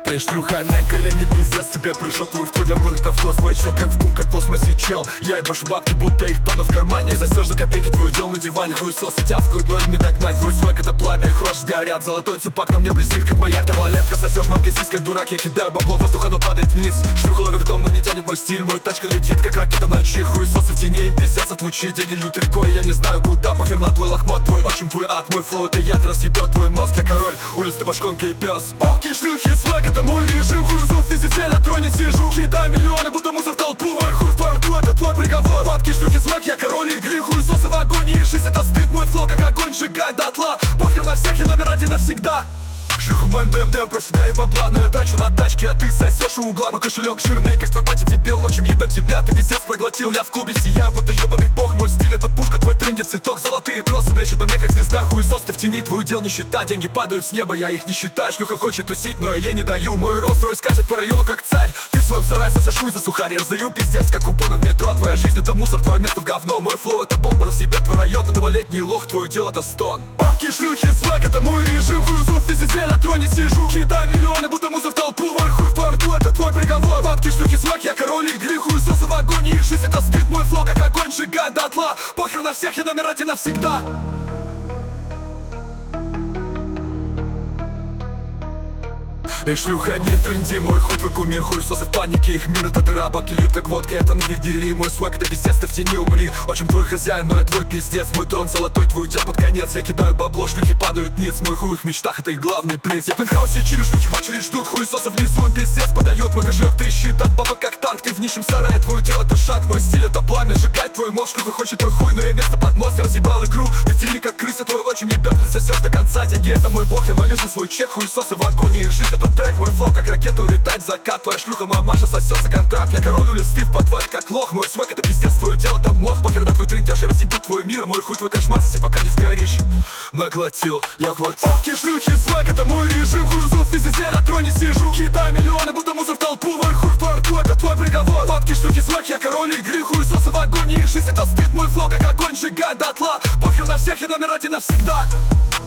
Ты шлюха на колени, пиздец, тебе прыжок твой в твой будет авто. Свой чел, как в бункер, космосе чел. Я ебашу бабки, будто их тонна в кармане. Засешь за копейки твой дел на диване. Хуесосы тявкают, но не догнать. Твой свой, это пламя, их рожь сгорят. Золотой цепак на мне блестит, как моя малолетка. Сосешь мамки сись, как дурак, я кидаю бабло. Воздух, оно падает вниз. Шлюха ловит дом, но не тянет мой стиль. Мой тачка летит, как ракета ночи. Хуесосы в тени, пиздец от лучи. Деньги лют рекой, я не знаю куда. Похер на твой лохмот, твой очень твой ад. Мой флоу, это яд, разъебет твой мозг. Я король, улиц, ты башконка и пес. Палки, шлюхи, свак, это мой режим. Хуесос, везде на троне сижу. Кидаю миллионы, будто мусор в толпу. Мой хуй в порту, это твой приговор. Палки, шлюхи, свак, я король игры. Хуесосы в агонии, жизнь это стыд. Мой флоу, как огонь, сжигай дотла. Похер на всех, я номер один навсегда. Шлюху мой БМД, проседаю бабла. Но я трачу на тачке, а ты сосешь у угла. Мой кошелек жирный, как твой батя дебил. Ночью ебать тебя, ты пиздец проглотил. Я в клубе сияю, будто ебаный бог. Мой стиль это пушка, твой трендит цветок. Золотые бросы блещут на мне, как звезда. Хуесос, ты в тени, твой дел нищета. Деньги падают с неба, я их не считаю. Шлюха хочет тусить, но я ей не даю. Мой Роллс-Ройс скачет по району, как царь. Ты в своем сарае сосешь за сухарь. Раздаю пиздец, как купоны в метро. Твоя жизнь это мусор, твое место в говно. Мой флоу это бомба, разъебет твой район. Ты малолетний лох, твое дело это стон. Бабки, шлюхи, свак, это мой режим. Хуесос, везде на троне сижу. Кидаю миллионы, будто мусор в толпу. Мой хуй в порту, это твой приговор. Бабки, шлюхи, свак, я король игры. Хуесосы в агонии, жизнь это стыд. Мой флоу, как огонь, сжигай дотла. Похер на всех, я номер один навсегда. Эй, шлюха, не тренди, мой хуй твой кумир. Хуесосы в панике, их мир это дыра. Бабки льют как водка, это наведери. Мой свак это пиздец, ты в тени умри. Очень твой хозяин, но я твой пиздец. Мой трон золотой, твой удел под конец. Я кидаю бабло, шлюхи падают ниц. Мой хуй в мечтах, это их главный приз. Я в пентхаусе чили, шлюхи в очередь ждут. Хуесосы внизу, он пиздец подает. Мой кошелек трещит от бабок как танк. Ты в нищем сарае, твой удел это шаг. Мой стиль это пламя, сжигает твой мозг. Шлюха хочет твой хуй, но я место под мост. Я разъебал игру, ты в тени как крыса. Твой очень ебет, ты сосешь до конца. Деньги это мой бог, я молюсь за свой чек. Хуесосы в агонии, жизнь это трек. Мой флоу как ракету летать закат. Твоя шлюха, моя Маша сосется контракт. Я король улиц, ты в подвале как лох. Мой свек это пиздец, твое дело там мозг. Похер на твой трендеж, я разъебу твой мир. Мой хуй твой кошмар, если пока не сгоришь. Наглотил, я хватил. Палки, шлюхи, свек это мой режим. Хуесос, везде на троне сижу. Кидаю миллионы, будто мусор в толпу. Мой хуй в порту, это твой приговор. Палки, шлюхи, свек, я король игры. Хуесосы в агонии, жизнь это стыд. Мой флоу как огонь, сжигай дотла. Похер на всех, я номер один навсегда.